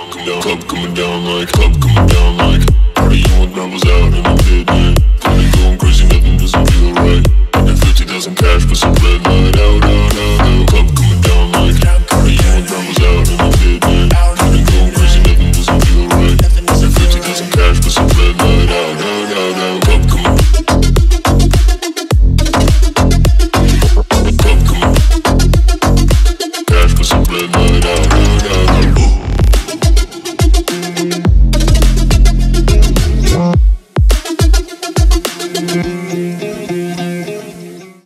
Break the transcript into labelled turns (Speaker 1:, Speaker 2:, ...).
Speaker 1: Club coming down like partying with rebels out in the midnight. Feeling going crazy, nothing doesn't feel right. And 50,000 cash for some red light. Out, out, out,